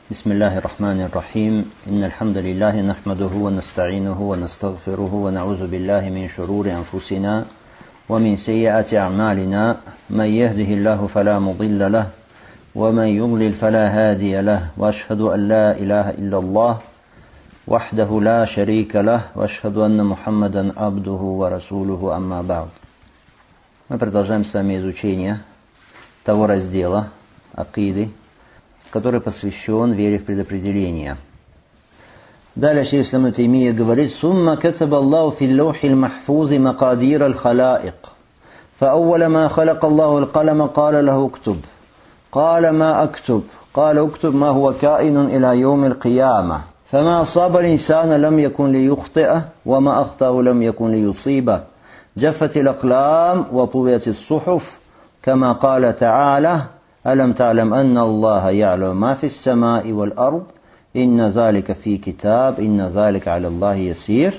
بسم الله الرحمن الرحيم إن الحمد لله نحمده ونستعينه ونستغفره ونعوذ بالله من شرور أنفسنا ومن سيئات أعمالنا من يهده الله فلا مضل له ومن يضلل فلا هادي له وأشهد أن لا إله إلا الله وحده لا شريك له وأشهد أن محمدا عبده ورسوله أما بعد. Мы продолжаем с вами изучение того раздела акиды, который посвящен вере в предопределение. Далее шейх ислам ибн Таймия говорит: «Сумма катаба Аллаху фи л-лаухи л-махфузи макадир аль-халаик. فأول ما خلق الله القلم قال له اكتب. قال ما أكتب؟ قال اكتب ما هو كائن إلى يوم القيامة. فما أصاب الإنسان لم يكن ليخطئه وما أخطأه لم يكن ليصيبه. جفت الأقلام وطويت الصحف كما قال تعالى: ألم تعلم أن الله يعلم ما في السماء والأرض إن ذلك في كتاب إن ذلك على الله يسير.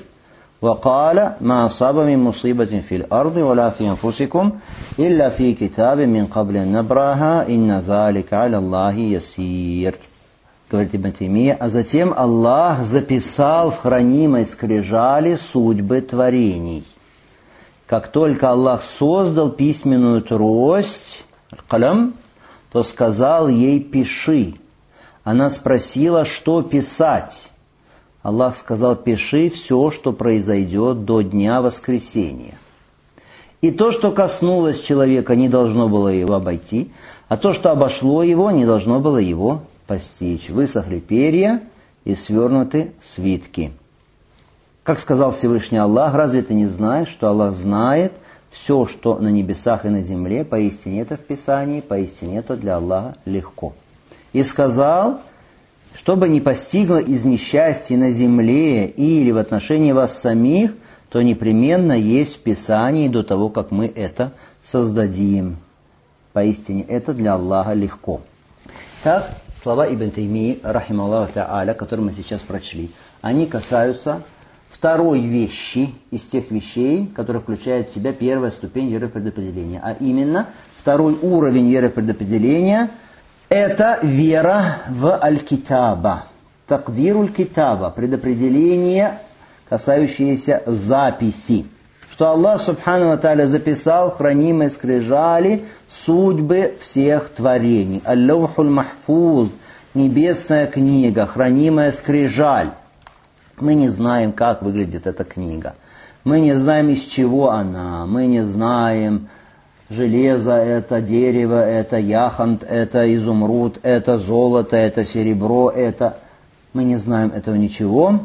وقال: ما أصاب من مصيبة في الأرض ولا في أنفسكم إلا في كتاب من قبل أن نبرأها إن ذلك على الله يسير». Говорит Ибн Таймия: а затем Аллах записал в хранимой скрижали судьбы творений. Как только Аллах создал письменную трость, калям, то сказал ей: пиши. Она спросила, что писать. Аллах сказал: пиши все, что произойдет до дня воскресения. И то, что коснулось человека, не должно было его обойти, а то, что обошло его, не должно было его постичь. Высохли перья и свернуты свитки. Как сказал Всевышний Аллах: разве ты не знаешь, что Аллах знает все, что на небесах и на земле? Поистине это в Писании, поистине это для Аллаха легко. И сказал: чтобы не постигло из несчастья на земле или в отношении вас самих, то непременно есть в Писании до того, как мы это создадим. Поистине это для Аллаха легко. Так, слова Ибн Таймии, рахималлаху та'аля, которые мы сейчас прочли, они касаются второй вещи из тех вещей, которые включают в себя первая ступень веры в предопределение. А именно, второй уровень веры в предопределение – это вера в аль-китаба. Такдируль китаба – предопределение, касающееся записи. Что Аллах субхану ва тааля записал в хранимой скрижали судьбы всех творений. Аль-лаухуль махфуз – небесная книга, хранимая скрижаль. Мы не знаем, как выглядит эта книга. Мы не знаем, из чего она. Мы не знаем, железо это, дерево это, яхонт это, изумруд это, золото это, серебро это. Мы не знаем этого ничего,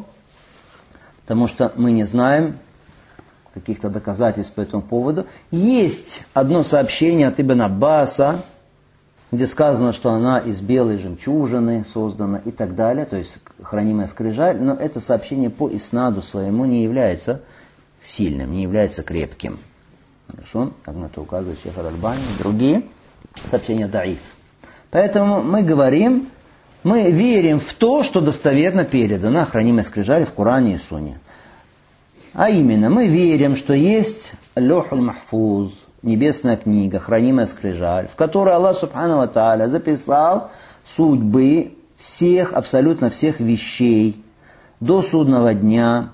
потому что мы не знаем каких-то доказательств по этому поводу. Есть одно сообщение от Ибн Аббаса, где сказано, что она из белой жемчужины создана и так далее, то есть хранимая скрижаль, но это сообщение по иснаду своему не является сильным, не является крепким. Хорошо? Как на это указывает шейх Аль-Альбани и другие сообщения даиф. Поэтому мы говорим, мы верим в то, что достоверно передано хранимой скрижали в Коране и Сунне. А именно, мы верим, что есть лохуль махфуз, небесная книга, хранимая скрижаль, в которой Аллах субхану ва тааля записал судьбы всех, абсолютно всех вещей до судного дня.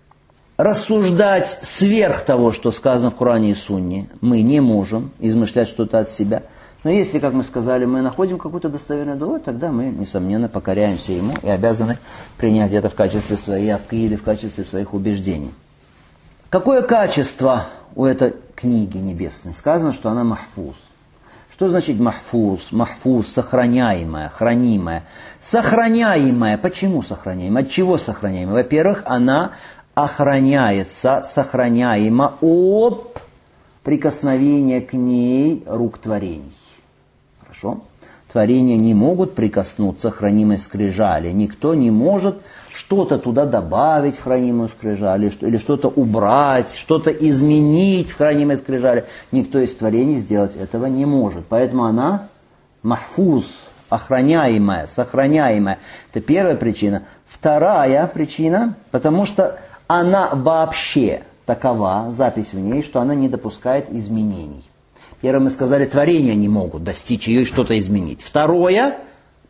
Рассуждать сверх того, что сказано в Коране и Сунне, мы не можем, измышлять что-то от себя. Но если, как мы сказали, мы находим какой-то достоверный довод, тогда мы, несомненно, покоряемся ему и обязаны принять это в качестве своей акиды, в качестве своих убеждений. Какое качество у этой книги небесной? Сказано, что она махфуз. Что значит махфуз? Махфуз, сохраняемая, хранимая. Сохраняемая. Почему сохраняемая? От чего сохраняемая? Во-первых, она охраняется, сохраняема от прикосновения к ней рук творений. Хорошо? Творения не могут прикоснуться к хранимой скрижали. Никто не может что-то туда добавить в хранимую скрижали, или что-то убрать, что-то изменить в хранимой скрижали. Никто из творений сделать этого не может. Поэтому она махфуз, охраняемая, сохраняемая. Это первая причина. Вторая причина, потому что она вообще такова, запись в ней, что она не допускает изменений. Первое, мы сказали, творения не могут достичь ее и что-то изменить. Второе,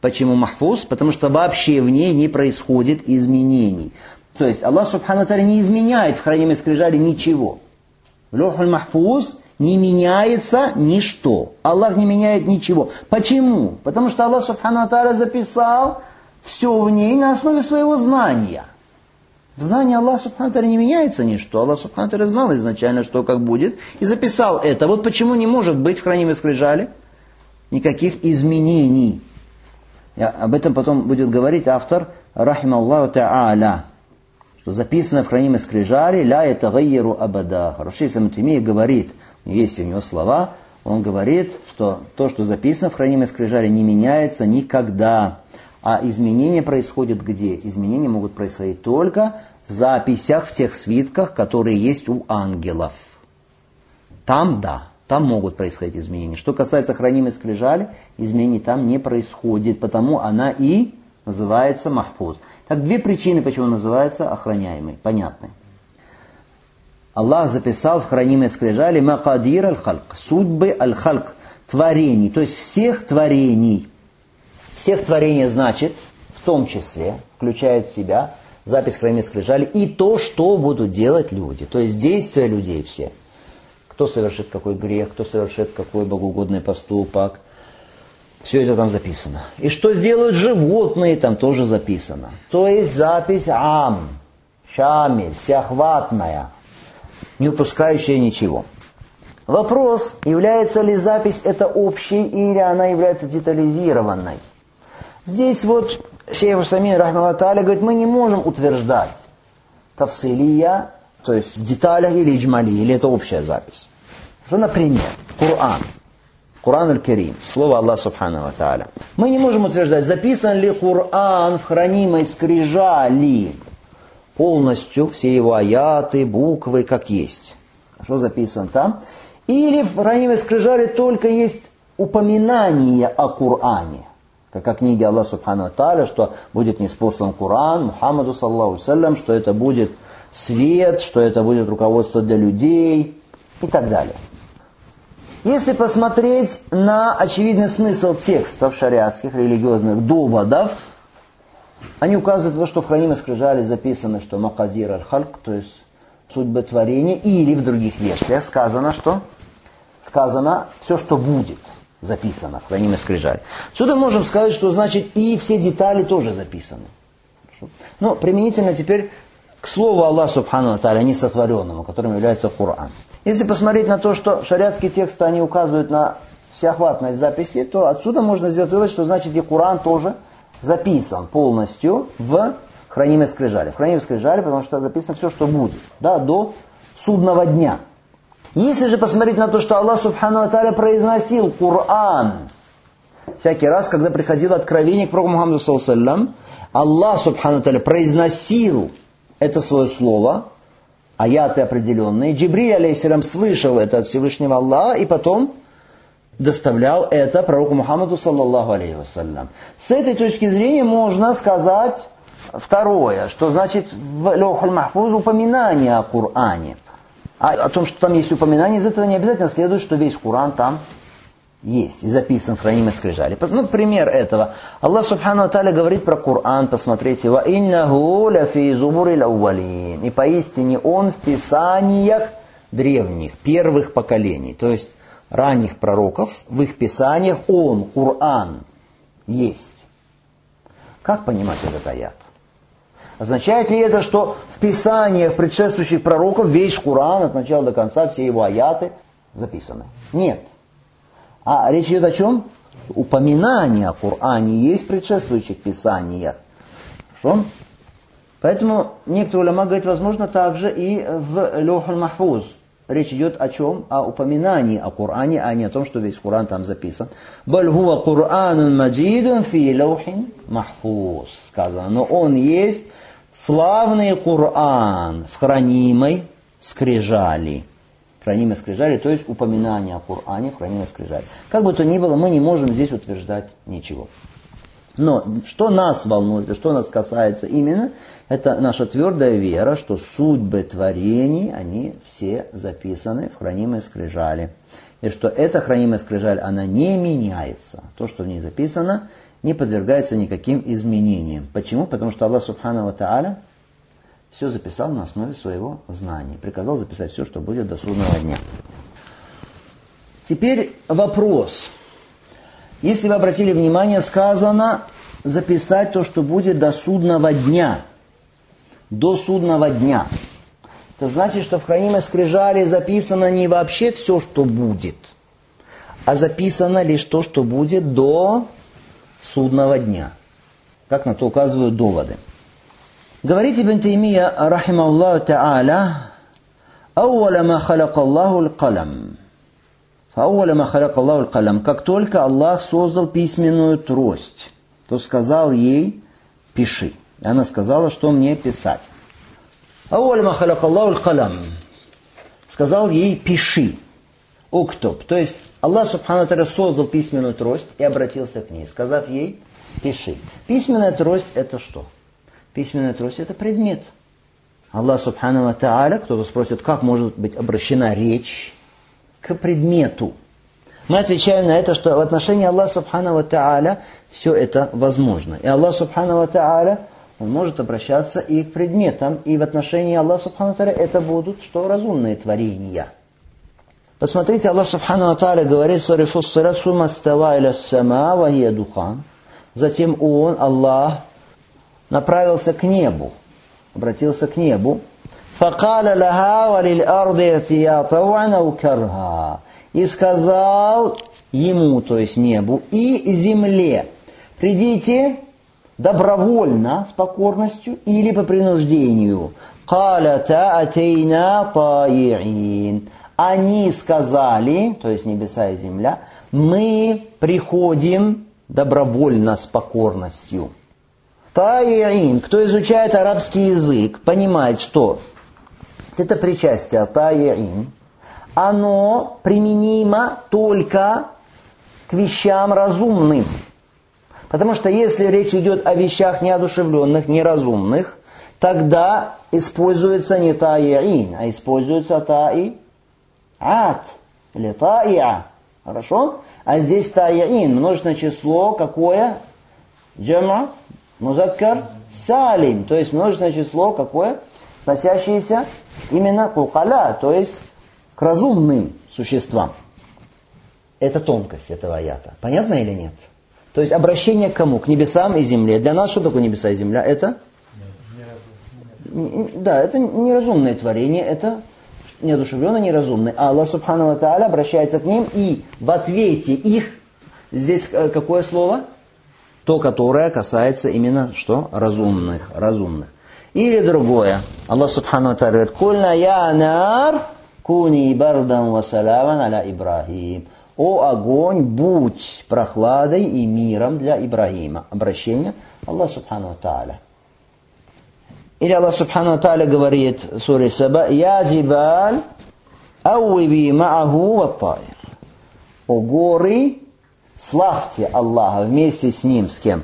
Почему махфуз? Потому что вообще в ней не происходит изменений. То есть Аллах Субхану Тааля не изменяет в хранимой скрижали ничего. В лохуль махфуз не меняется ничто. Аллах не меняет ничего. Почему? Потому что Аллах Субхану Тааля записал все в ней на основе своего знания. В знании Аллаха Субхану Тааля не меняется ничто. Аллах Субхану Тааля знал изначально, что как будет, и записал это. Вот почему не может быть в хранимой скрижали никаких изменений. Об этом потом будет говорить автор рахималлаху та'аля, что записано в хранимой скрижали ля ятагайяру абада. Хорошо, если Мутимия говорит, есть у него слова, он говорит, что то, что записано в хранимой скрижали, не меняется никогда. А изменения происходят где? Изменения могут происходить только в записях, в тех свитках, которые есть у ангелов. Там да. Там могут происходить изменения. Что касается хранимой скрижали, изменений там не происходит, потому она и называется махфуз. Так, две причины, почему называется охраняемый. Понятны. Аллах записал в хранимой скрижали макадир аль-халк, судьбы аль-халк, творений, то есть всех творений. Всех творений значит, в том числе, включает в себя запись в хранимой скрижали и то, что будут делать люди, то есть действия людей все. Кто совершит какой грех, кто совершит какой богоугодный поступок. Все это там записано. И что сделают животные, там тоже записано. То есть запись ам, шамиль, всеохватная, не упускающая ничего. Вопрос, является ли запись эта общей или она является детализированной. Здесь вот шейх Усаймин рахмаллаху тааля говорит, мы не можем утверждать тафсилия, то есть в деталях или иджмали, или это общая запись. Что, например, Кур'ан аль-Карим, слово Аллаха Субхану ва Тааля. Мы не можем утверждать, записан ли Кур'ан в хранимой скрижали полностью, все его аяты, буквы, как есть. Что записано там? Или в хранимой скрижали только есть упоминание о Кур'ане. Как о книге Аллаха Субхану ва Тааля, что будет ниспослан Кур'ан Мухаммаду саллаллаху алейхи ва саллям, что это будет свет, что это будет руководство для людей и так далее. Если посмотреть на очевидный смысл текстов шариатских, религиозных доводов, они указывают на то, что в хранимой скрижали записано, что макадир аль-халк, то есть судьба творения, или в других версиях сказано, что сказано все, что будет записано в хранимой скрижали. Отсюда можем сказать, что значит и все детали тоже записаны. Но применительно теперь к слову Аллаха Субхану ва Тааля, несотворенному, которым является Кур'ан. Если посмотреть на то, что шариатские тексты, они указывают на всеохватность записи, то отсюда можно сделать вывод, что значит и Кур'ан тоже записан полностью в хранимой скрижали. В хранимой скрижали, потому что записано все, что будет, да, до судного дня. Если же посмотреть на то, что Аллах Субхану ва Тааля произносил Кур'ан всякий раз, когда приходило откровение к пророку Мухаммаду саллаллаху алейхи ва саллям, Аллах Субхану ва Тааля произносил это свое слово, аяты определенные. Джибриль, алейхиссалям, слышал это от Всевышнего Аллаха и потом доставлял это пророку Мухаммаду, саллаллаху алейхи вассалям. С этой точки зрения можно сказать второе, что значит в лохуль махфуз упоминание о Коране. А о том, что там есть упоминание, из этого не обязательно следует, что весь Коран там есть и записан в хранимой скрижали. Ну, пример этого. Аллах Субхану ва Тааля говорит про Коран, посмотрите, «Ва иннаху ляфи зубурил аувалин». И поистине он в писаниях древних, первых поколений, то есть ранних пророков, в их писаниях он, Коран, есть. Как понимать этот аят? Означает ли это, что в писаниях предшествующих пророков весь Коран от начала до конца, все его аяты записаны? Нет. А речь идет о чем? Упоминание о Коране есть в предшествующих писаниях. Хорошо? Поэтому некоторые уляма говорят, возможно, также и в лохуль махфуз. Речь идет о чем? О упоминании о Коране, а не о том, что весь Коран там записан. «Баль хуа Куранун маджидун фи лохин махфуз», сказано. Но он есть славный Коран в хранимой скрижали. Хранимой скрижали, то есть упоминание о Коране в хранимой скрижали. Как бы то ни было, мы не можем здесь утверждать ничего. Но что нас волнует, что нас касается именно, это наша твердая вера, что судьбы творений, они все записаны в хранимой скрижали. И что эта хранимая скрижаль, она не меняется. То, что в ней записано, не подвергается никаким изменениям. Почему? Потому что Аллах Субхану ва Тааля все записал на основе своего знания. Приказал записать все, что будет до судного дня. Теперь вопрос. Если вы обратили внимание, сказано записать то, что будет до судного дня. До судного дня. Это значит, что в хранимой скрижали записано не вообще все, что будет, а записано лишь то, что будет до судного дня. Как на то указывают доводы. Говорит Ибн Таймия, рахимахуллаху та'аля, «Ауаля ма халяка Аллаху л-калам». «Ауаля ма халяка Аллаху л-калам». Как только Аллах создал письменную трость, то сказал ей, пиши. И она сказала, что мне писать. «Ауаля ма халяка Аллаху л-калам». Сказал ей, пиши. Уктуб. То есть Аллах Субхану Тааля создал письменную трость и обратился к ней, сказав ей, пиши. Письменная трость это что? Письменная трость это предмет. Аллах Субхану Тааля, кто-то спросит, как может быть обращена речь к предмету? Мы отвечаем на это, что в отношении Аллаха Субхану Тааля все это возможно. И Аллах Субхану Тааля, он может обращаться и к предметам, и в отношении Аллаха Субхану Тааля это будут что? Разумные творения. Посмотрите, Аллах Субхану Тааля говорит в суре Фуссилат, «Сумма става иля ссама ва хия духан». Затем он, Аллах, направился к небу, обратился к небу. «Факаля лаха ва лиль арди атия тауан ау карха». И сказал ему, то есть небу, и земле, придите добровольно, с покорностью, или по принуждению. «Калята атейна таи'ин». Они сказали, то есть небеса и земля, мы приходим добровольно с покорностью. Таи'ин, кто изучает арабский язык, понимает, что это причастие таи'ин, оно применимо только к вещам разумным. Потому что если речь идет о вещах неодушевленных, неразумных, тогда используется не таи'ин, а используется таи'ат или таи'а. Хорошо? А здесь таи'ин, множественное число, какое? Джама, музаккар, салим. То есть множественное число, какое? Относящееся именно к укаля, то есть к разумным существам. Это тонкость этого аята. Понятно или нет? То есть обращение к кому? К небесам и земле. Для нас что такое небеса и земля? Это? Да, это неразумное творение, это неодушевленное, неразумное. А Аллах Субхану ва Тааля обращается к ним, и в ответе их, здесь какое слово? То, которое касается именно что? Разумных. Или другое. Аллах Субхану ва Тааля говорит, «Кульна я нар куни бардан ва саламан аля Ибрахим». «О огонь, будь прохладой и миром для Ибрагима». Обращение Аллах Субхану ва Тааля. Или Аллах Субхану ва Тааля говорит в суре Саба, «Я джибаль ауиби ма'аху ва таир». «О горы, славьте Аллаха вместе с ним». С кем?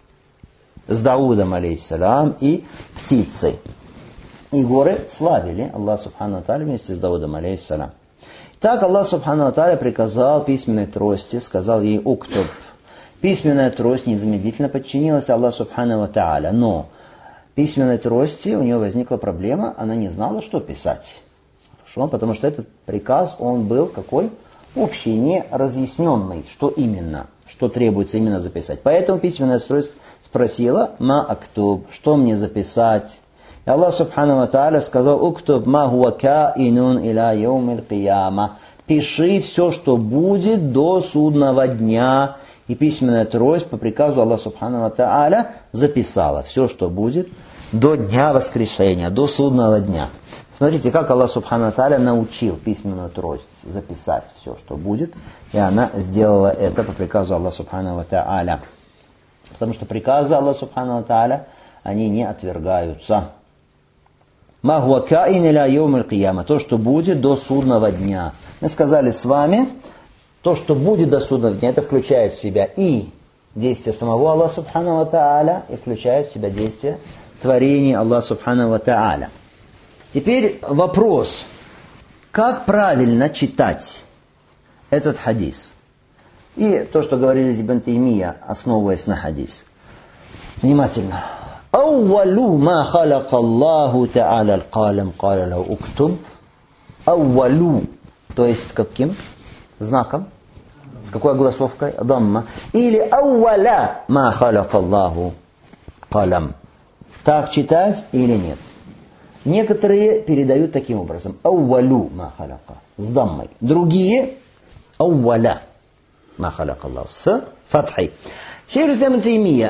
С Даудом, алейхиссалям, и птицей. И горы славили Аллах Субхану ва Тааля вместе с Даудом, алейхиссалям. Так Аллах Субхану ва Тааля приказал письменной трости, сказал ей «Уктуб». Письменная трость незамедлительно подчинилась Аллаху Субхану ва Тааля, но письменной трости у нее возникла проблема, она не знала, что писать. Хорошо? Потому что этот приказ, он был какой? Общий, не разъясненный, что именно, что требуется именно записать. Поэтому письменная трость спросила «Ма актуб», что мне записать? И Аллах Субхану ва Тааля сказал «Уктуб ма хуа каинун иля яумил кияма». Пиши все, что будет до судного дня. И письменная трость по приказу Аллаха Субхану ва Тааля записала все, что будет до дня воскрешения, до судного дня. Смотрите, как Аллах Субхану ва Тааля научил письменную трость записать все, что будет. И она сделала это по приказу Аллаха Субхану ва Тааля. Потому что приказы Аллаха Субхану ва Тааля, они не отвергаются. «Ма хуа каин иля яумил кияма». То, что будет до судного дня. Мы сказали с вами, то, что будет до судного дня, это включает в себя и действие самого Аллаха Субхану ва Тааля, и включает в себя действие творения Аллаха Субхану ва Тааля. Теперь вопрос, как правильно читать этот хадис? И то, что говорили Ибн Таймия, основываясь на хадис. Внимательно. Аувалу ма халака Аллаху та'аля аль-калам каля лау уктуб. Аувалу. То есть каким знаком? С какой огласовкой? Дамма. Или ауваля ма халака Аллаху калам. Так читать или нет? Некоторые передают таким образом. Аувалу ма халака. С даммой. Другие ауваля ма халака Аллаху. С фатхой. Шейх Ибн Таймия.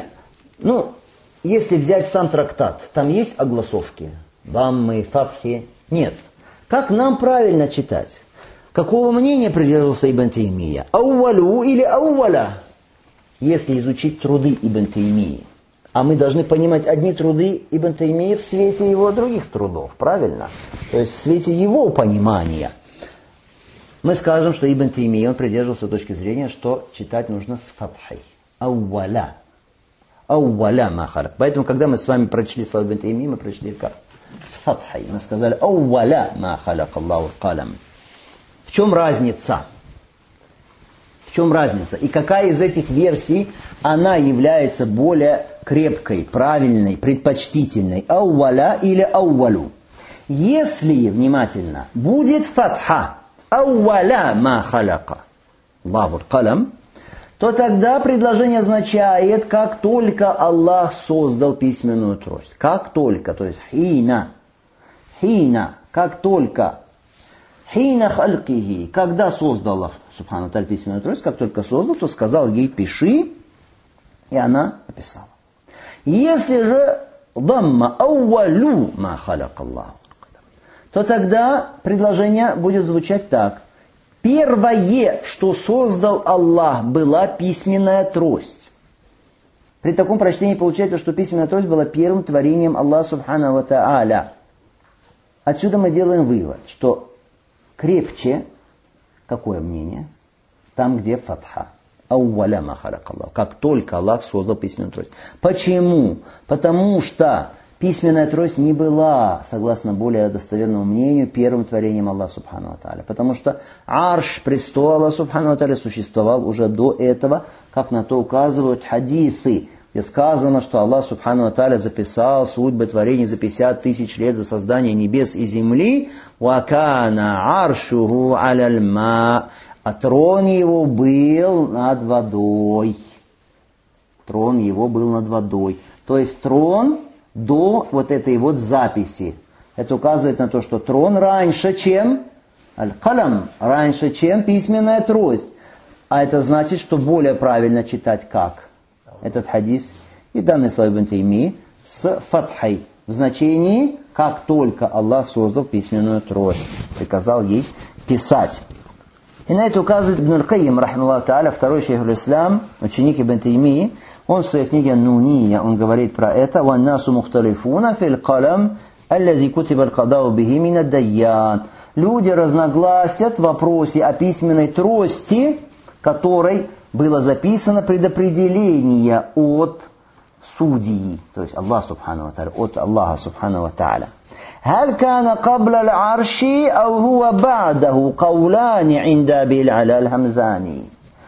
Если взять сам трактат, там есть огласовки? Даммы, фатхи? Нет. Как нам правильно читать? Какого мнения придерживался Ибн Таймия? Аувалу или ауваля? Если изучить труды Ибн Таймии. А мы должны понимать одни труды Ибн Таймии в свете его других трудов. Правильно? То есть в свете его понимания. Мы скажем, что Ибн Таймия, он придерживался точки зрения, что читать нужно с фатхой. Ауваля. Ауваля махалак. Поэтому, когда мы с вами прочли слова Ибн Таймии, мы прочли как? С фатхой. Мы сказали ауваля махалак Аллаху калам. В чем разница? В чем разница? И какая из этих версий, она является более крепкой, правильной, предпочтительной? Ауваля или аувалу? Если, внимательно, будет фатха, ауваля махалака Аллаху калам, то тогда предложение означает, как только Аллах создал письменную трость. Как только, то есть хина, как только, хина халькихи, когда создал Аллах, субхану таль, письменную трость, как только создал, то сказал ей пиши, и она написала. Если же дамма аувалу ма халак Аллаху, то тогда предложение будет звучать так. Первое, что создал Аллах, была письменная трость. При таком прочтении получается, что письменная трость была первым творением Аллаха субхану ва тааля. Отсюда мы делаем вывод, что крепче, какое мнение? Там, где фатха. Ауваля ма халак Аллах. Как только Аллах создал письменную трость. Почему? Потому что письменная трость не была, согласно более достоверному мнению, первым творением Аллаха субхану ва тааля. Потому что арш, престол Аллаха субхану ва тааля, существовал уже до этого, как на то указывают хадисы, где сказано, что Аллах субхану ва тааля записал судьбы творений за 50 тысяч лет за создание небес и земли. «Вакана аршуху аляль ма». А трон его был над водой. Трон его был над водой. То есть трон до вот этой вот записи. Это указывает на то, что трон раньше, чем аль-калам, раньше, чем письменная трость. А это значит, что более правильно читать как? Этот хадис и данный слова Ибн Таймии с фатхой. В значении, как только Аллах создал письменную трость, приказал ей писать. И на это указывает Ибн Аль-Кайим, рахмаллаху тааля, второй шейх аль-Ислам, ученик Ибн Таймии. Он в своей книге «Нуния», он говорит про это. «Ваннасу мухталифуна фил калам, аллази кутиба аль-кадау бихи мин ад-дайян». Люди разногласят в вопросе о письменной трости, которой было записано предопределение от судьи, то есть Аллах субхану ва тааля, от Аллаха субхану ва тааля. هل كان قبل العرش أو هو بعده قولان عند أبي العلا الهمزاني.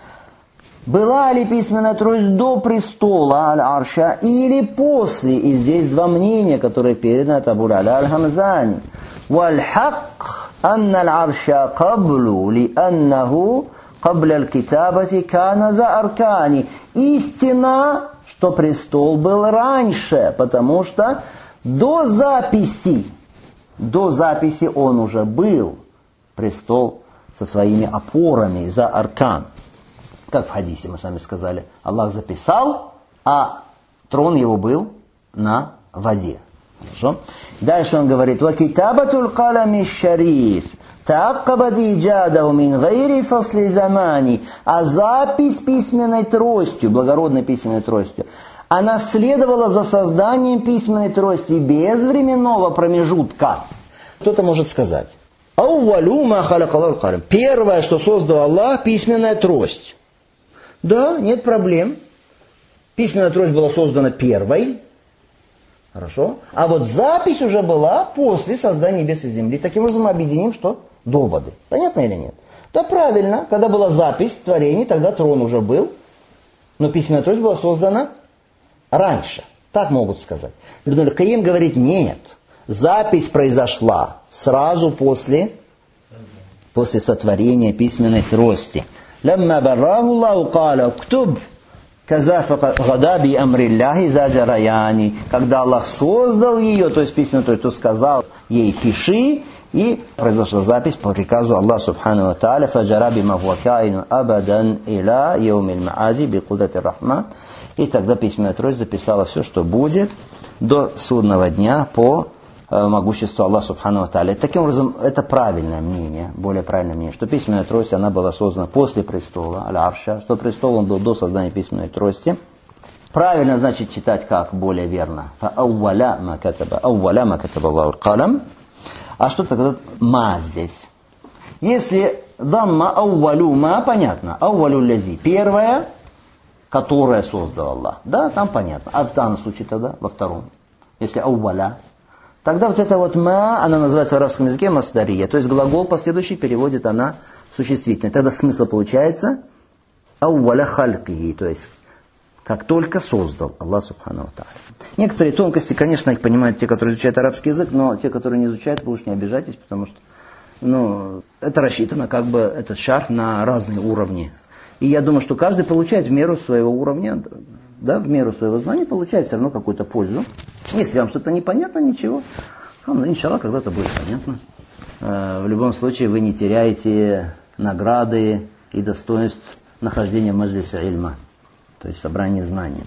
Была ли письменная трость до престола Аль-Арша или после? И здесь два мнения, которые переданы от Абу А'ля Аль-Хамзани. وَالْحَقِّ أَنَّ الْعَرْشَ قَبْلُ لِأَنَّهُ قَبْلَ الْكِتَابَةِ كَانَ ذَا أَرْكَانِ. Истина, что престол был раньше, потому что до записи он уже был, престол со своими опорами за аркан. Как в хадисе мы с вами сказали, Аллах записал, а трон его был на воде. Хорошо? Дальше он говорит: «Вакитабатул калами шариф тааккабат иджадаху мин гайри фасли замани». А запись письменной тростью, благородной письменной тростью, она следовала за созданием письменной трости без временного промежутка. Кто-то может сказать: «Аувалу ма халак Аллаху калам». Первое, что создал Аллах, письменная трость. Да, нет проблем. Письменная трость была создана первой. Хорошо. А вот запись уже была после создания небес и земли. Таким образом мы объединим что? Доводы. Понятно или нет? Да, правильно, когда была запись творений, тогда трон уже был, но письменная трость была создана раньше. Так могут сказать. Ибн аль-Кайим говорит, нет, запись произошла сразу после сотворения письменной трости. لما براه الله قال اكتب كذا غدا بأمر الله ذا جريان. Когда Аллах создал ее, то есть письменную трость, то сказал ей пиши, и произошла запись по приказу Аллаха субхану ва тааля فجرى بما هو كائن أبدا إلى يوم المعاد بقدرة الرحمن. И тогда письменная трость записала все, что будет до судного дня по могуществу Аллаха субхану ва тааля. Таким образом, это правильное мнение, более правильное мнение, что письменная трость, она была создана после престола, аль-арша, что престол он был до создания письменной трости. Правильно, значит, читать как более верно. فَأَوَّلَ مَا كَتَبَ اللَّهُ الْقَلَمِ. А что тогда ма здесь? Если дамма аувалю ма, понятно. Аувалю лази. Первое, которое создал Аллах. Да, там понятно. А в данном случае тогда, во втором. Если ауваля. Тогда вот эта вот ма, она называется в арабском языке масдария. То есть глагол последующий переводит она существительный. Тогда смысл получается ауваля халькихи. То есть как только создал Аллах субхану ва тааля. Некоторые тонкости, конечно, их понимают те, которые изучают арабский язык, но те, которые не изучают, вы уж не обижайтесь, потому что это рассчитано как бы этот шарф на разные уровни. И я думаю, что каждый получает в меру своего уровня, да, в меру своего знания получает все равно какую-то пользу. Если вам что-то непонятно, ничего, иншаллах, когда-то будет понятно. В любом случае вы не теряете награды и достоинств нахождения в маджлисе ильма, то есть собрание знаний.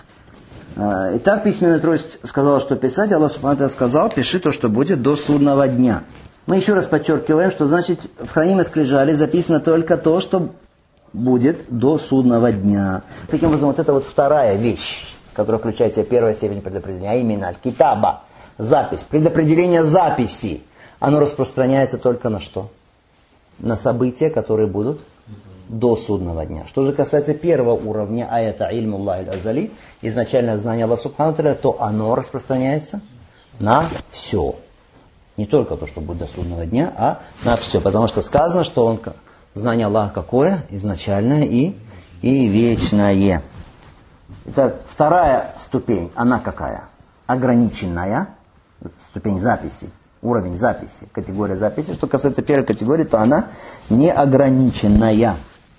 Итак, письменная трость сказала, что писать. Аллах субхану ва тааля сказал, пиши то, что будет до судного дня. Мы еще раз подчеркиваем, что значит в хранимой скрижали записано только то, что будет до судного дня. Таким образом, вот это вот вторая вещь, которая включает в себя первая степень предопределения, а именно китаба, запись, предопределение записи, оно распространяется только на что? На события, которые будут до судного дня. Что же касается первого уровня, а это ильму Аллахи азали, изначальное знание Аллаха субхану ва тааля, то оно распространяется на все. Не только то, что будет до судного дня, а на все. Потому что сказано, что знание Аллаха какое? Изначальное и вечное. Итак, вторая ступень, она какая? Ограниченная. Ступень записи. Уровень записи, категория записи. Что касается первой категории, то она неограниченная.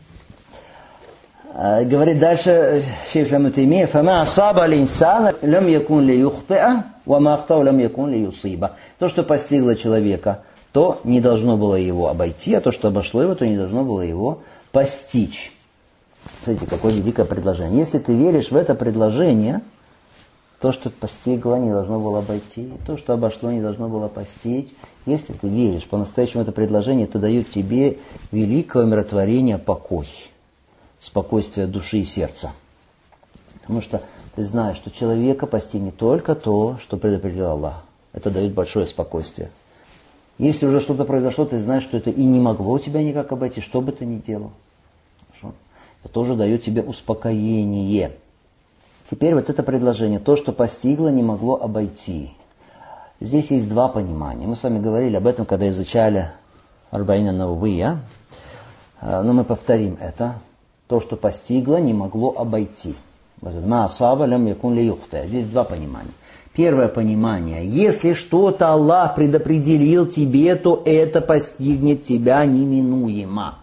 Говорит дальше шейх ибн Таймия: «Фама асаба линсана лам якун ли юхтиа, ва ма ахтау лам якун ли юсиба». То, что постигло человека, то не должно было его обойти, а то, что обошло его, то не должно было его постичь. Смотрите, какое дикое предложение. Если ты веришь в это предложение, то, что постигло, не должно было обойти, то, что обошло, не должно было постичь. Если ты веришь по-настоящему в это предложение, это дает тебе великое умиротворение, покой. Спокойствие души и сердца. Потому что ты знаешь, что человека постигнет только то, что предопределил Аллах. Это дает большое спокойствие. Если уже что-то произошло, ты знаешь, что это и не могло тебя никак обойти, что бы ты ни делал. Хорошо? Это тоже дает тебе успокоение. Теперь вот это предложение. То, что постигло, не могло обойти. Здесь есть два понимания. Мы с вами говорили об этом, когда изучали Арбаин ан-Нававия. Но мы повторим это. То, что постигло, не могло обойти. Ма асаба лям якун ли юхта. Здесь два понимания. Первое понимание. Если что-то Аллах предопределил тебе, то это постигнет тебя неминуемо.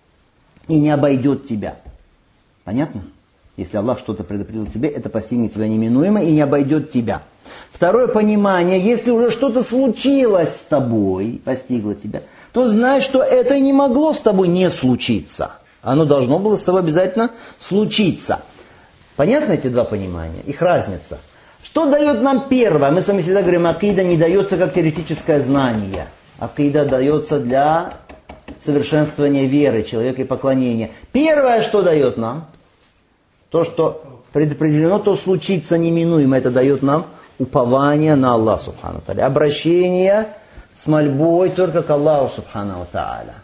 И не обойдет тебя. Понятно? Если Аллах что-то предопределил тебе, это постигнет тебя неминуемо и не обойдет тебя. Второе понимание. Если уже что-то случилось с тобой, постигло тебя, то знай, что это не могло с тобой не случиться. Оно должно было с тобой обязательно случиться. Понятно эти два понимания? Их разница. Что дает нам первое? Мы с вами всегда говорим, акида не дается как теоретическое знание. Акида дается для совершенствования веры человека и поклонения. Первое, что дает нам? То, что предопределено, то случится неминуемо. Это дает нам упование на Аллаха субхану ва тааля. Обращение с мольбой только к Аллаху субхану ва тааля.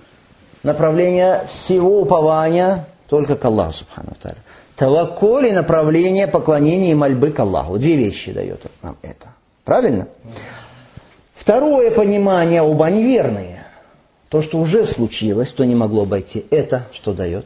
Направление всего упования только к Аллаху субхану ва тааля. Таваккуль и направление поклонения и мольбы к Аллаху. Две вещи дает нам это. Правильно? Второе понимание, оба неверные. То, что уже случилось, то не могло обойти, это что дает?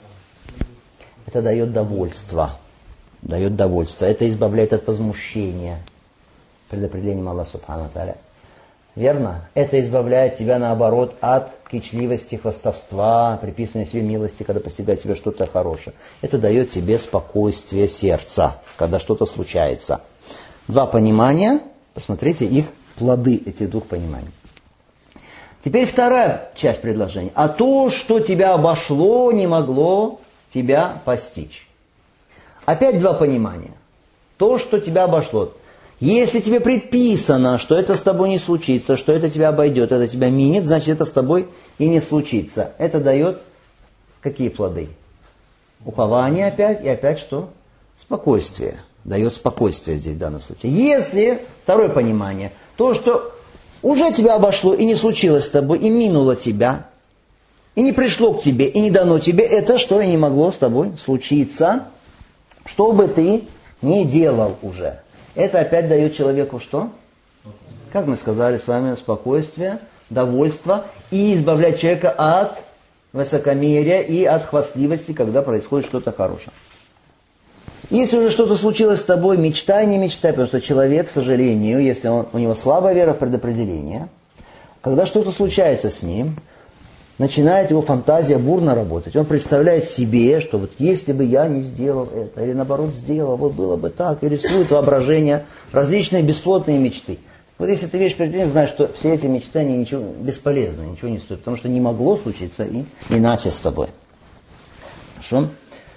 Это дает довольство. Дает довольство. Это избавляет от возмущения. Предопределением Аллаха Субхану Тааля. Верно? Это избавляет тебя, наоборот, от кичливости, хвастовства, приписывания себе милости, когда постигает тебе что-то хорошее. Это дает тебе спокойствие сердца, когда что-то случается. Два понимания, посмотрите их плоды, этих двух пониманий. Теперь вторая часть предложения. А то, что тебя обошло, не могло тебя постичь. Опять два понимания. То, что тебя обошло. Если тебе предписано, что это с тобой не случится, что это тебя обойдет, это тебя минет, значит это с тобой и не случится. Это дает какие плоды? Упование опять, и опять что? Спокойствие. Дает спокойствие здесь в данном случае. Если, второе понимание, то, что уже тебя обошло и не случилось с тобой, и минуло тебя, и не пришло к тебе, и не дано тебе, это что и не могло с тобой случиться, что бы ты ни делал уже. Это опять дает человеку что? Как мы сказали с вами, спокойствие, довольство и избавляет человека от высокомерия и от хвастливости, когда происходит что-то хорошее. Если уже что-то случилось с тобой, мечтай, не мечтай, потому что человек, к сожалению, если у него слабая вера в предопределение, когда что-то случается с ним, начинает его фантазия бурно работать. Он представляет себе, что вот если бы я не сделал это, или наоборот сделал, вот было бы так, и рисует воображение, различные бесплотные мечты. Вот если ты веришь в предопределение, знаешь, что все эти мечты, они ничего бесполезны, ничего не стоят, потому что не могло случиться и иначе с тобой. Хорошо?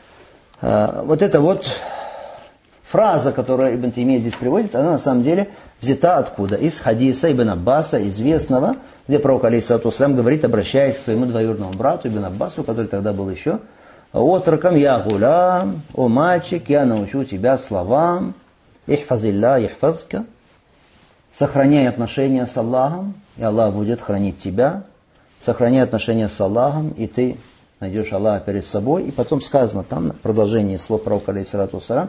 Вот эта вот фраза, которую Ибн Таймия здесь приводит, она на самом деле взята откуда? Из хадиса Ибн Аббаса, известного, где пророк алейхиссалату вассалям говорит, обращаясь к своему двоюродному брату Ибн Аббасу, который тогда был еще отроком: «Я гулям, о мальчик, я научу тебя словам, ихфазилля ихфазка, сохраняй отношения с Аллахом, и Аллах будет хранить тебя, сохраняй отношения с Аллахом, и ты найдешь Аллаха перед собой». И потом сказано там, в продолжении слов пророка алейхиссалату вассалям,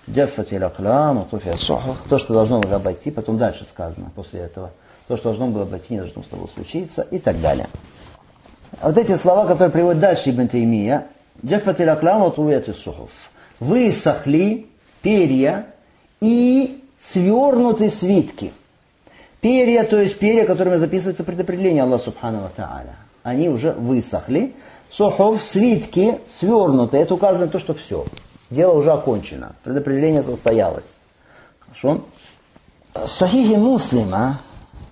то, что должно было обойти, потом дальше сказано после этого. То, что должно было обойти, не должно с тобой случиться, и так далее. Вот эти слова, которые приводит дальше Ибн Таймия, высохли перья и свернуты свитки. Перья, то есть перья, которыми записывается предопределение Аллаха Субхану ва Тааля. Они уже высохли. Сухов, свитки, свернутые. Это указано на то, что все. Дело уже окончено. Предопределение состоялось. Хорошо? В Сахихе Муслима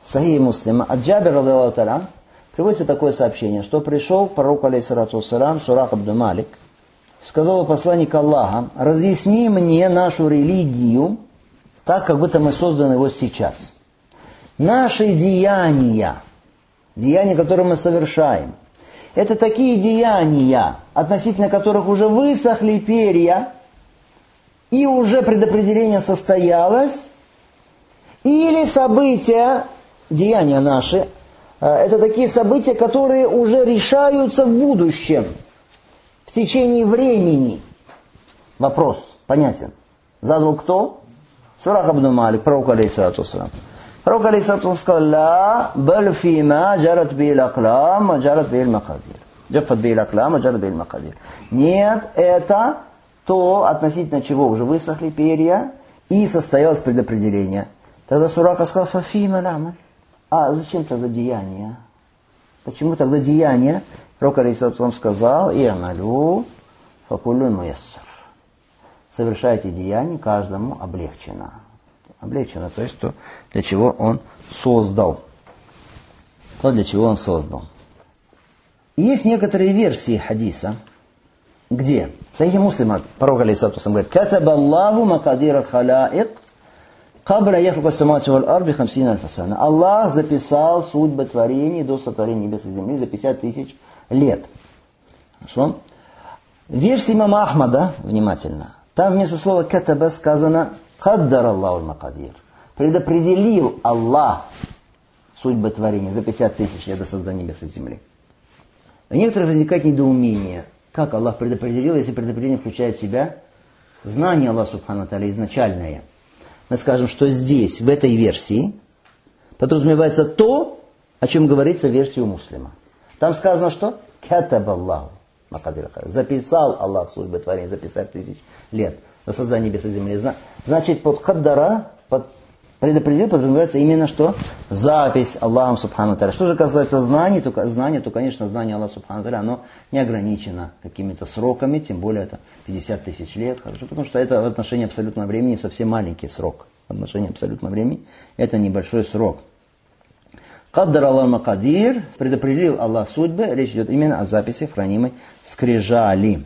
от Джабира радиллаху та'аля приводится такое сообщение, что пришел пророк алейхиссалату вассалям Сурах ибн Малик, сказал посланник Аллаха: разъясни мне нашу религию так, как будто мы созданы вот сейчас. Наши деяния, которые мы совершаем, это такие деяния, относительно которых уже высохли перья, и уже предопределение состоялось, или события, деяния наши, это такие события, которые уже решаются в будущем, в течение времени. Вопрос понятен. Задал кто? Сурах ибн Малик, пророк алейхиссалату вассалям. Пророк алейхиссалату вассалям сказал: «Ла баль фима джарат бил аклам, ва джарат бил макадир». Джафат бил аклам, ва джарат бил макадир. Нет, это то, относительно чего уже высохли перья, и состоялось предопределение. Тогда Сураха сказал: «Фафима л'амаль». А зачем тогда деяния? Почему тогда деяния? Пророк алейхиссалату вассалям сказал: «И'малю факуллюн муяссар». Совершайте деяния, каждому облегчено. Облегчено, то есть то, для чего он создал. То, для чего он создал. Есть некоторые версии хадиса, где в Сахихе Муслима пророк алейхиссалату вассалям говорит: «Катаба Аллаху макадира халаик кабля яхлука самавати валь арди хамсина альфа сана». Аллах записал судьбы творений до сотворения небес и земли за 50 тысяч лет. Хорошо? В версии имама Ахмада, внимательно, там вместо слова «катаба» сказано «каддар Аллаху макадир». Предопределил Аллах судьбы творения за 50 тысяч лет до создания небес и земли. У некоторых возникает недоумение, как Аллах предопределил, если предопределение включает в себя знание Аллаха Субхану ва Тааля изначальное. Мы скажем, что здесь, в этой версии, подразумевается то, о чем говорится в версии у Муслима. Там сказано, что катаба Аллаху макадир халь. Записал Аллах судьбы творения, записать 1000 лет на создание небес и земли. Значит, под каддара, под предопределил, подразумевается именно что? Запись Аллахом Субхану Тааля. Что же касается знаний, то, конечно, знание Аллаха Субхану Тааля, оно не ограничено какими-то сроками, тем более это 50 000 лет. Хорошо, потому что это в отношении абсолютного времени совсем маленький срок. В отношении абсолютного времени это небольшой срок. Каддар Аллах Макадир, предопределил Аллах судьбы, речь идет именно о записи, хранимой в скрижали.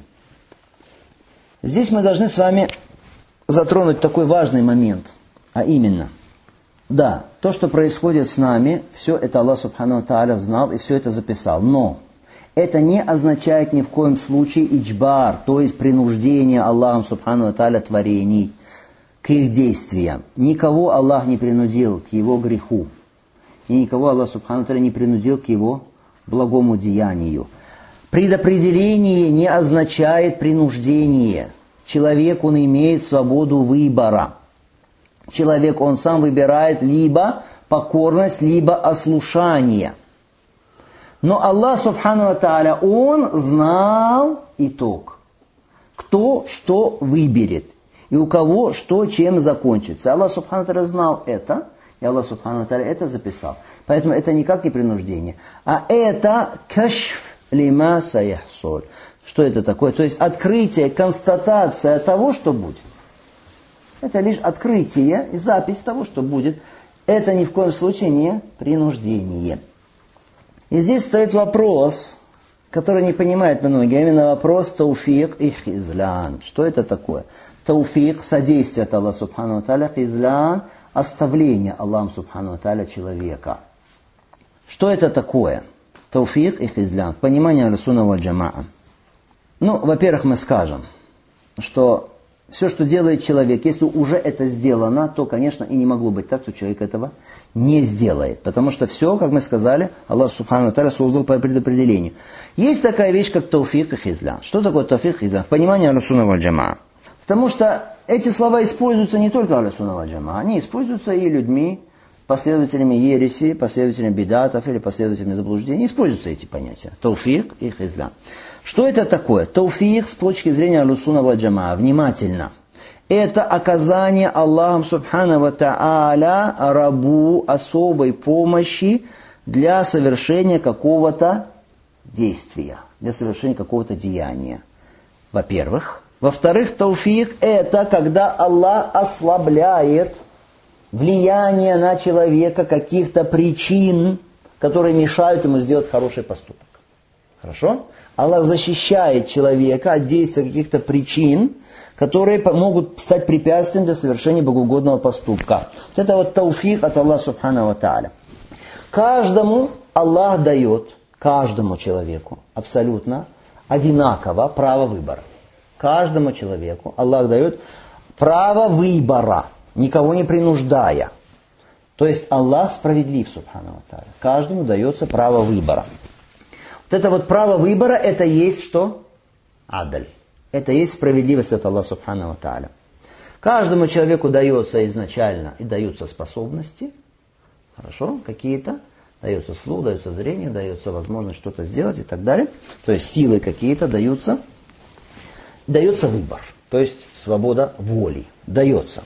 Здесь мы должны с вами затронуть такой важный момент, а именно, да, то, что происходит с нами, все это Аллах Субхану Тааля знал и все это записал. Но это не означает ни в коем случае иджбар, то есть принуждение Аллахом Субхану Тааля творений к их действиям. Никого Аллах не принудил к его греху. И никого Аллах Субхану Тааля не принудил к его благому деянию. Предопределение не означает принуждение. Человек, он имеет свободу выбора. Человек, он сам выбирает либо покорность, либо ослушание. Но Аллах Субхану ва Тааля, Он знал итог. Кто что выберет. И у кого что чем закончится. Аллах Субхану ва Тааля знал это. И Аллах Субхану ва Тааля это записал. Поэтому это никак не принуждение. А это кашф лима саяхсоль. Что это такое? То есть открытие, констатация того, что будет. Это лишь открытие и запись того, что будет. Это ни в коем случае не принуждение. И здесь стоит вопрос, который не понимают многие, а именно вопрос тауфик и хизлян. Что это такое? Тауфик, содействие от Аллаха Субхану ва Тааля, хизлян, оставление Аллахом Субхану ва Тааля человека. Что это такое? Тауфик и хизлян. Понимание Ахлю-Сунна валь Джамаа. Ну, во-первых, мы скажем, что все, что делает человек, если уже это сделано, то, конечно, и не могло быть так, что человек этого не сделает. Потому что все, как мы сказали, Аллах Субхану ва Тааля создал по предопределению. Есть такая вещь, как тауфик и хизлян. Что такое тауфик и хизлян? В понимании Ахлю-Сунна валь Джамаа. Потому что эти слова используются не только Ахлю-Сунна валь Джамаа, они используются и людьми, последователями ереси, последователями бидатов или последователями заблуждений. Используются эти понятия. Тауфик и хизлян. Что это такое? Тауфик с точки зрения Ахлю-Сунна валь Джамаа. Внимательно. Это оказание Аллахом Субхану ва Тааля рабу особой помощи для совершения какого-то действия, для совершения какого-то деяния. Во-первых. Во-вторых, тауфик это когда Аллах ослабляет влияние на человека каких-то причин, которые мешают ему сделать хороший поступок. Хорошо? Аллах защищает человека от действия каких-то причин, которые могут стать препятствием для совершения богоугодного поступка. Вот это вот тауфик от Аллаха Субхану ва Тааля. Каждому Аллах дает, каждому человеку абсолютно одинаково право выбора. Каждому человеку Аллах дает право выбора, никого не принуждая. То есть Аллах справедлив, Субхану ва Тааля. Каждому дается право выбора. Вот это вот право выбора, это есть что? Адаль. Это есть справедливость от Аллаха Субхану ва Тааля. Каждому человеку дается изначально и даются способности, хорошо, какие-то, дается слух, дается зрение, дается возможность что-то сделать и так далее. То есть силы какие-то даются, дается выбор, то есть свобода воли, дается.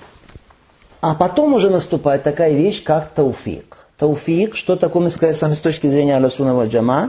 А потом уже наступает такая вещь, как тауфик. Тауфик, что такое, мы сказали сами с точки зрения Ахлю-Сунна валь Джамаа,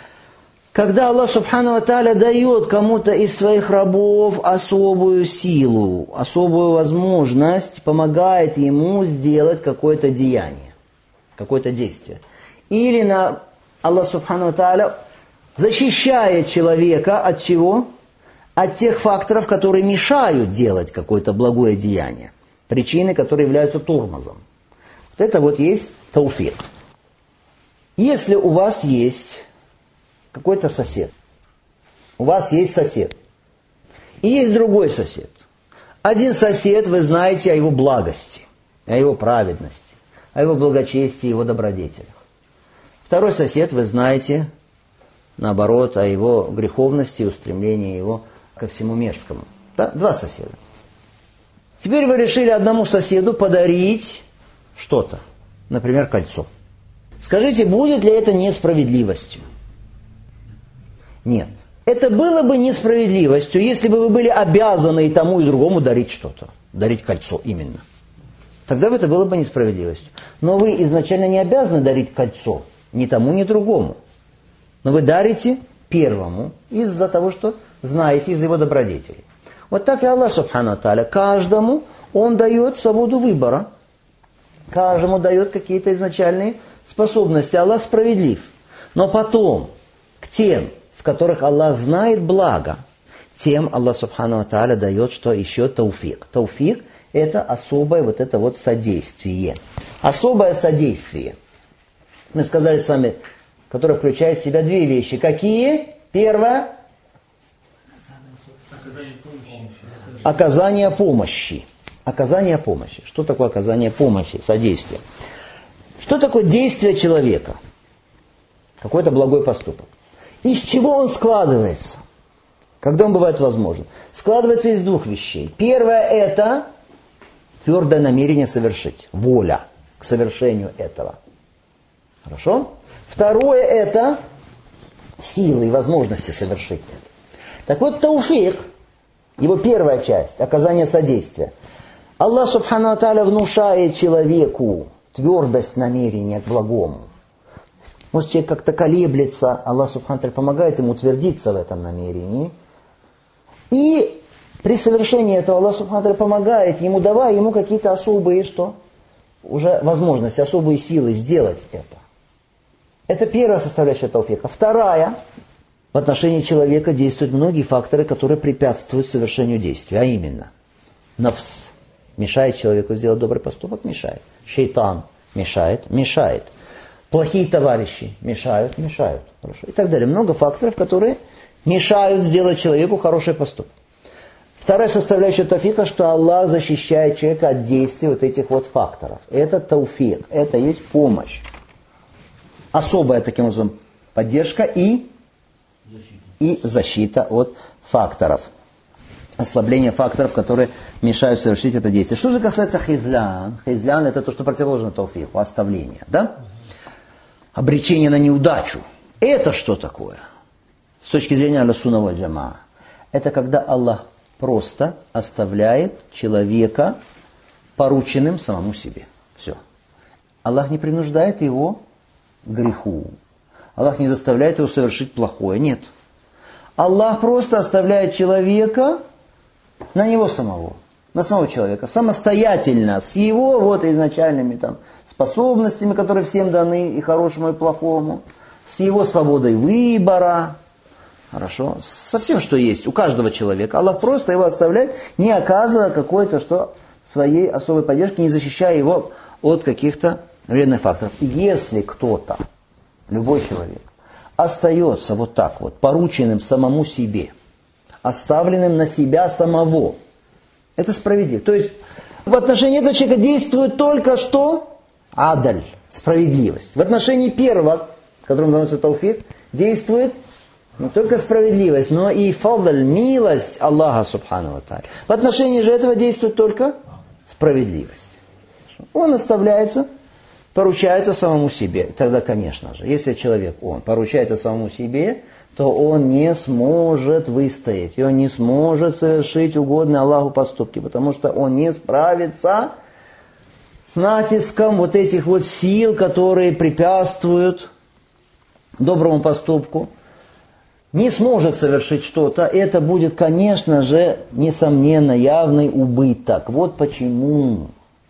когда Аллах Субхану ва Тааля дает кому-то из своих рабов особую силу, особую возможность, помогает ему сделать какое-то деяние, какое-то действие. Или Аллах Субхану ва Тааля защищает человека от чего? От тех факторов, которые мешают делать какое-то благое деяние. Причины, которые являются тормозом. Вот это вот есть тауфик. Если у вас есть какой-то сосед. У вас есть сосед. И есть другой сосед. Один сосед, вы знаете о его благости, о его праведности, о его благочестии, его добродетелях. Второй сосед, вы знаете, наоборот, о его греховности и устремлении его ко всему мерзкому. Да? Два соседа. Теперь вы решили одному соседу подарить что-то. Например, кольцо. Скажите, будет ли это несправедливостью? Нет. Это было бы несправедливостью, если бы вы были обязаны и тому, и другому дарить что-то. Дарить кольцо именно. Тогда бы это было бы несправедливостью. Но вы изначально не обязаны дарить кольцо ни тому, ни другому. Но вы дарите первому из-за того, что знаете, из его добродетелей. Вот так и Аллах Субхану Тааля. Каждому Он дает свободу выбора. Каждому дает какие-то изначальные способности. Аллах справедлив. Но потом, к тем, в которых Аллах знает благо, тем Аллах Субхану Тааля дает, что еще тауфик. Тауфик – это особое вот это вот содействие. Особое содействие. Мы сказали с вами, которое включает в себя две вещи. Какие? Первое – оказание помощи. Оказание помощи. Что такое оказание помощи, содействие? Что такое действие человека? Какой-то благой поступок. Из чего он складывается? Когда он бывает возможен? Складывается из двух вещей. Первое – это твердое намерение совершить. Воля к совершению этого. Хорошо? Второе – это силы и возможности совершить это. Так вот, тауфик, его первая часть, оказание содействия. Аллах Субхану Тааля внушает человеку твердость намерения к благому. Может, человек как-то колеблется, Аллах Субхану Тааля помогает ему утвердиться в этом намерении. И при совершении этого Аллах Субхану Тааля помогает ему, давая ему какие-то особые, что? Уже возможности, особые силы сделать это. Это первая составляющая тауфика. Вторая, в отношении человека действуют многие факторы, которые препятствуют совершению действия. А именно, нафс мешает человеку сделать добрый поступок, мешает. Шейтан мешает, мешает. Плохие товарищи мешают. Хорошо. И так далее. Много факторов, которые мешают сделать человеку хороший поступок. Вторая составляющая тауфика, что Аллах защищает человека от действий вот этих вот факторов. Это тауфик, это есть помощь. Особая, таким образом, поддержка и защита от факторов. Ослабление факторов, которые мешают совершить это действие. Что же касается хизлян? Хизлян – это то, что противоположно тауфику, оставление. Да? Обречение на неудачу. Это что такое? С точки зрения Аль-Сунна валь Джамаа. Это когда Аллах просто оставляет человека порученным самому себе. Все. Аллах не принуждает его к греху. Аллах не заставляет его совершить плохое. Нет. Аллах просто оставляет человека на него самого. На самого человека. Самостоятельно. С его вот изначальными там способностями, которые всем даны, и хорошему, и плохому. С его свободой выбора. Хорошо. Со всем, что есть у каждого человека. Аллах просто его оставляет, не оказывая какой-то своей особой поддержки, не защищая его от каких-то вредных факторов. Если кто-то, любой человек, остается вот так вот, порученным самому себе, оставленным на себя самого, это справедливо. То есть в отношении этого человека действует только что адаль, справедливость. В отношении первого, которому дается тауфик, действует не только справедливость, но и фадаль, милость Аллаха Субхану ва Тааля. В отношении же этого действует только справедливость. Он оставляется, поручается самому себе. Тогда, конечно же, если человек, он поручается самому себе, то он не сможет выстоять, и он не сможет совершить угодные Аллаху поступки, потому что он не справится с натиском вот этих вот сил, которые препятствуют доброму поступку, не сможет совершить что-то, это будет, конечно же, несомненно, явный убыток. Вот почему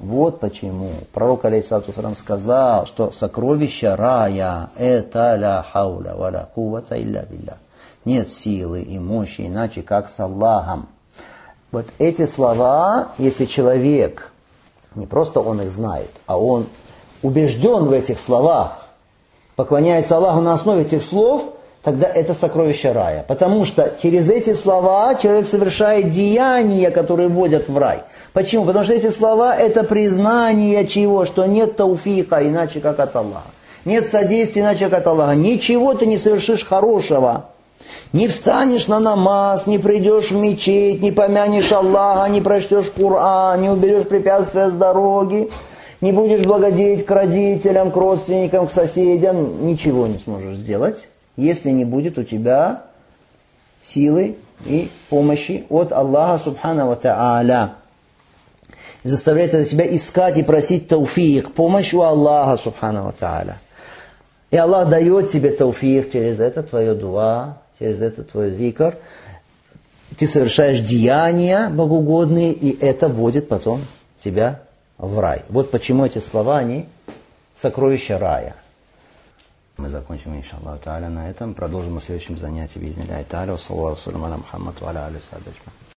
пророк алейхиссалату вассалям сказал, что сокровища рая это ля хауля ва ля куввата илля билля. Нет силы и мощи иначе, как с Аллахом. Вот эти слова, если человек, не просто он их знает, а он убежден в этих словах, поклоняется Аллаху на основе этих слов, тогда это сокровище рая. Потому что через эти слова человек совершает деяния, которые вводят в рай. Почему? Потому что эти слова это признание чего? Что нет тауфика иначе как от Аллаха. Нет содействия иначе как от Аллаха. Ничего ты не совершишь хорошего. Не встанешь на намаз, не придешь в мечеть, не помянешь Аллаха, не прочтешь Коран, не уберешь препятствия с дороги, не будешь благодеть к родителям, к родственникам, к соседям. Ничего не сможешь сделать, если не будет у тебя силы и помощи от Аллаха Субхану ва Тааля. Заставляет это себя искать и просить тауфик, помощь у Аллаха Субхану ва Тааля. И Аллах дает тебе тауфик через это твое дуа, через это твой зикр. Ты совершаешь деяния богоугодные, и это вводит потом тебя в рай. Вот почему эти слова, они сокровища рая. Мы закончим, иншаллаху та'аля, на этом. Продолжим на следующем занятии. Бизнилляхи та'аля. Ва саллаллаху ва саллям аля Мухаммад ва аля алейхи ва сахбихи.